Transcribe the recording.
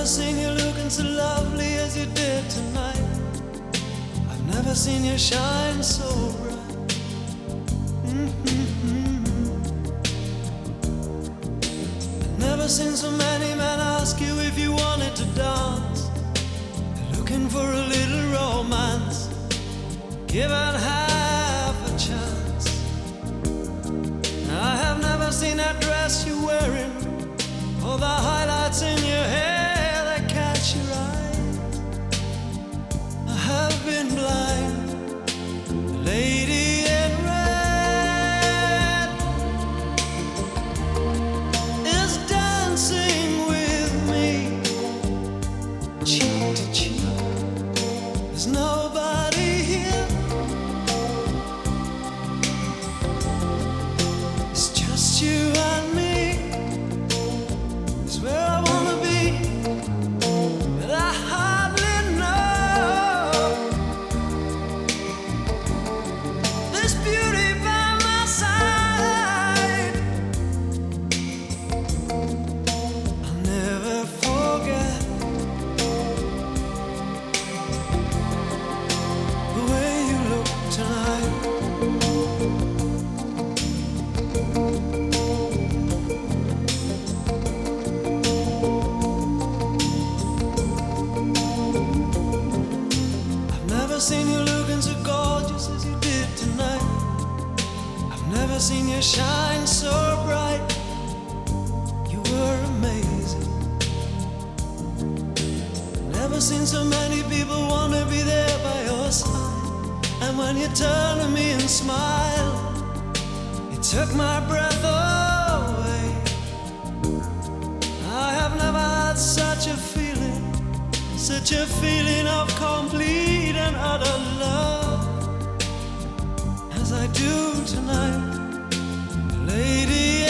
never seen you looking so lovely as you did tonight. I've never seen you shine so bright. I've never seen so many men ask you if you wanted to dance. They're looking for a little romance, given half a chance. I have never seen that dress you're wearing, or the highlights in your hair that catch your eye. I have been blind. The lady in red is dancing with me, cheek to cheek. There's nobody here. It's just you and me. It's where I wanna be, but I hardly know. This beauty by my side, I'll never forget the way you look tonight. I've never seen you looking so gorgeous as you did tonight. I've never seen you shine so bright. You were amazing. Never seen so many people want to be there by your side. And when you turn to me and smile, it took my breath away. I have never had such a feeling, such a feeling of complete and utter love as I do tonight, lady.